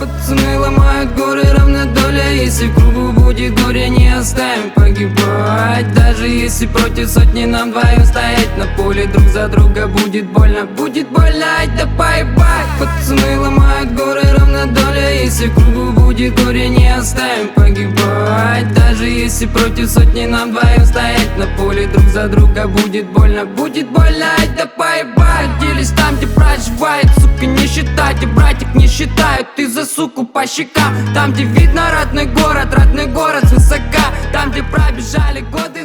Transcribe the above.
Пацаны ломают горы, равна доля. Если в кругу будет горе, не оставим погибать. Даже если против сотни нам двоим стоять на поле друг за друга, будет больно, ай да поебать. Пацаны ломают горы, равна доля. Если в кругу будет горе, не оставим погибать. Даже если против сотни нам двоим стоять на поле друг за друга, будет больно, ай да поебать. Делись там, где проживает, сука, не считать. И братик не считают, ты за суку по щекам. Там, где видно родной город свысока. Там, где пробежали годы